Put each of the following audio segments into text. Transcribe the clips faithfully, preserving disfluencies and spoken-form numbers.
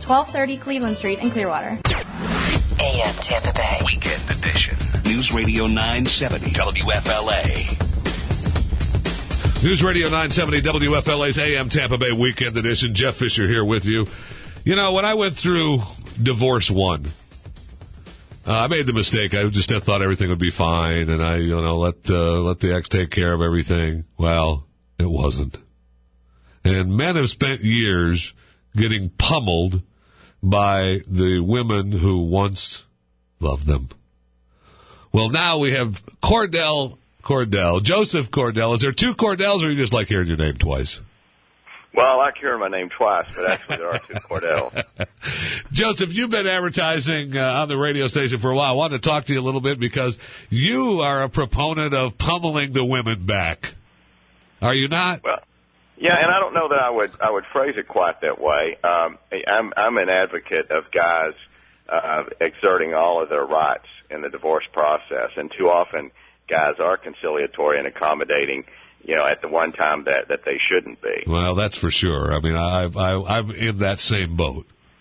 twelve thirty Cleveland Street in Clearwater. A M Tampa Bay. Weekend Edition. News Radio nine seventy W F L A. News Radio nine seventy W F L A's A M Tampa Bay Weekend Edition. Jeff Fisher here with you. You know, when I went through Divorce One, uh, I made the mistake. I just thought everything would be fine, and I, you know, let uh, let the ex take care of everything. Well, it wasn't. And men have spent years getting pummeled by the women who once loved them. Well, now we have Cordell Cordell. Joseph Cordell. Is there two Cordells, or you just like hearing your name twice? Well, I like hearing my name twice, but actually there are two Cordells. Joseph, you've been advertising uh, on the radio station for a while. I wanted to talk to you a little bit because you are a proponent of pummeling the women back. Are you not? Well, yeah, and I don't know that I would I would phrase it quite that way. Um, I'm I'm an advocate of guys uh, exerting all of their rights in the divorce process, and too often guys are conciliatory and accommodating, you know, at the one time that, that they shouldn't be. Well, that's for sure. I mean, I, I, I'm in that same boat.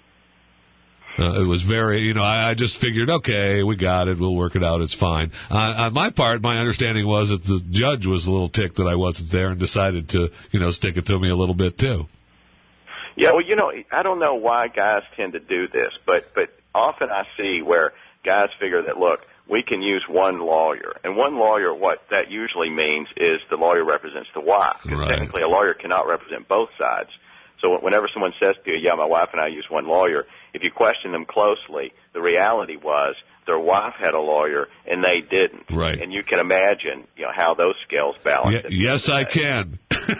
Uh, it was very, you know, I, I just figured, okay, we got it, we'll work it out, it's fine. Uh, on my part, my understanding was that the judge was a little ticked that I wasn't there and decided to, you know, stick it to me a little bit, too. Yeah, well, you know, I don't know why guys tend to do this, but, but often I see where guys figure that, look, we can use one lawyer. And one lawyer, what that usually means is the lawyer represents the wife. Because right. Technically a lawyer cannot represent both sides. So whenever someone says to you, yeah, my wife and I use one lawyer, if you question them closely, the reality was their wife had a lawyer and they didn't. Right. And you can imagine, you know, how those scales balance. Ye- yes, I can.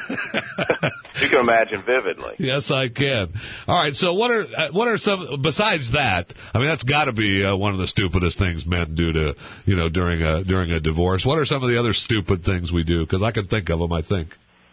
You can imagine vividly. Yes, I can. All right, so what are uh, what are some, besides that, I mean, that's got to be uh, one of the stupidest things men do to, you know, during a during a divorce. What are some of the other stupid things we do? Because I can think of them, I think.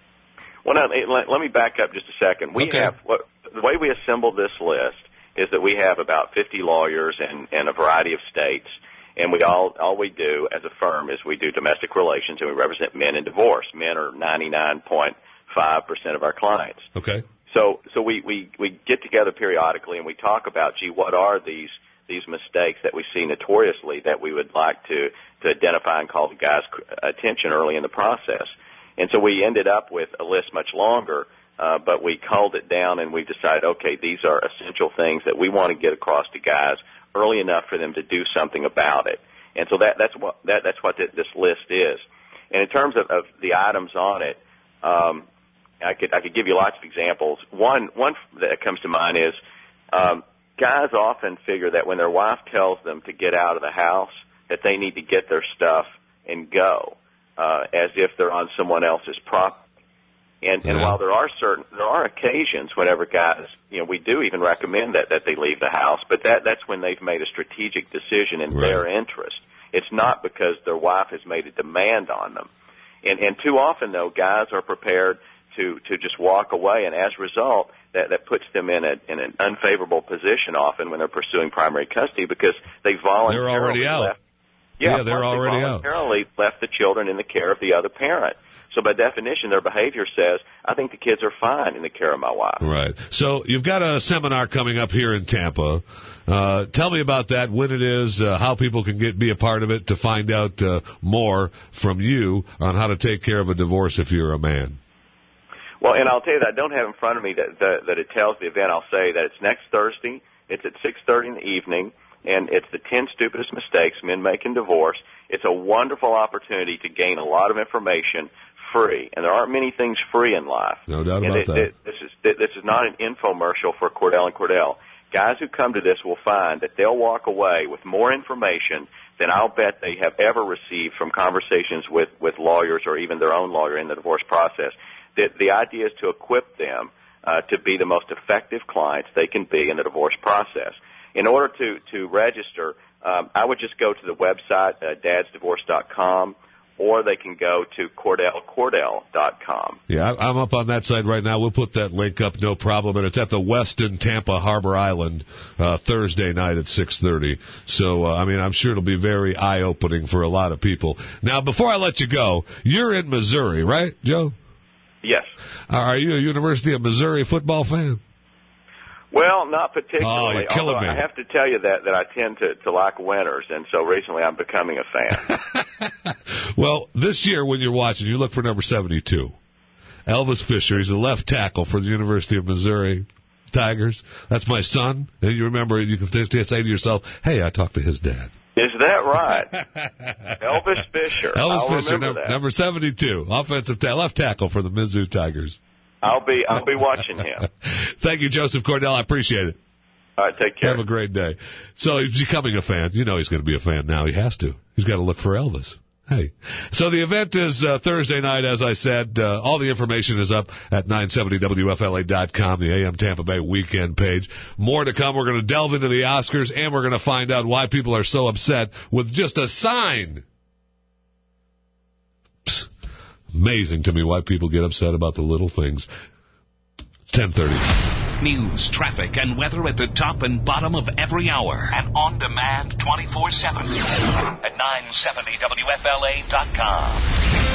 Well, now, let, let me back up just a second. We okay. have, what, the way we assembled this list is that we have about fifty lawyers in, in a variety of states, and we all, all we do as a firm is we do domestic relations, and we represent men in divorce. Men are ninety-nine point five percent of our clients. Okay. So, so we, we, we get together periodically and we talk about, gee, what are these, these mistakes that we see notoriously that we would like to, to identify and call the guys' attention early in the process. And so we ended up with a list much longer, uh, but we culled it down and we decided, okay, these are essential things that we want to get across to guys early enough for them to do something about it. And so that, that's what, that, that's what this list is. And in terms of, of the items on it, um, I could I could give you lots of examples. One one that comes to mind is um, guys often figure that when their wife tells them to get out of the house, that they need to get their stuff and go, uh, as if they're on someone else's property. And, and yeah. while there are certain there are occasions whenever guys, you know, we do even recommend that that they leave the house, but that that's when they've made a strategic decision in right. their interest. It's not because their wife has made a demand on them. And and too often though, guys are prepared to to just walk away, and as a result, that that puts them in a in an unfavorable position often when they're pursuing primary custody because they voluntarily they're already out. Left, yeah, yeah, they're already they voluntarily out. left the children in the care of the other parent. So by definition, their behavior says, I think the kids are fine in the care of my wife. Right. So you've got a seminar coming up here in Tampa. Uh, tell me about that, when it is, uh, how people can get be a part of it to find out uh, more from you on how to take care of a divorce if you're a man. Well, and I'll tell you that I don't have in front of me that, that, that it tells the event. I'll say that it's next Thursday. It's at six thirty in the evening, and it's the ten stupidest mistakes men make in divorce. It's a wonderful opportunity to gain a lot of information free, and there aren't many things free in life. No doubt and about it, that. It, this is this is not an infomercial for Cordell and Cordell. Guys who come to this will find that they'll walk away with more information than I'll bet they have ever received from conversations with, with lawyers or even their own lawyer in the divorce process. The, the idea is to equip them uh, to be the most effective clients they can be in the divorce process. In order to, to register, um, I would just go to the website, uh, dads divorce dot com, or they can go to Cordell Cordell dot com. Yeah, I'm up on that site right now. We'll put that link up, no problem. And it's at the Westin Tampa Harbor Island uh, Thursday night at six thirty. So, uh, I mean, I'm sure it'll be very eye-opening for a lot of people. Now, before I let you go, you're in Missouri, right, Joe? Yes. Uh, are you a University of Missouri football fan? Well, not Oh, particularly. you're killing Although me. I have to tell you that, that I tend to, to like winters, and so recently I'm becoming a fan. Well, this year when you're watching, you look for number seventy-two. Elvis Fisher. He's a left tackle for the University of Missouri Tigers. That's my son. And you remember, you can say to yourself, hey, I talked to his dad. Is that right? Elvis Fisher. Elvis I'll Fisher, remember num- that. number seventy-two, offensive ta- left tackle for the Mizzou Tigers. I'll be I'll be watching him. Thank you, Joseph Cordell. I appreciate it. All right, take care. Have a great day. So he's becoming a fan. You know he's going to be a fan now. He has to. He's got to look for Elvis. Hey. So the event is uh, Thursday night, as I said. Uh, all the information is up at nine seventy W F L A dot com, the A M Tampa Bay weekend page. More to come. We're going to delve into the Oscars, and we're going to find out why people are so upset with just a sign. Psst. Amazing to me why people get upset about the little things. It's ten thirty. News, traffic, and weather at the top and bottom of every hour. And on demand twenty-four seven at nine seventy W F L A dot com.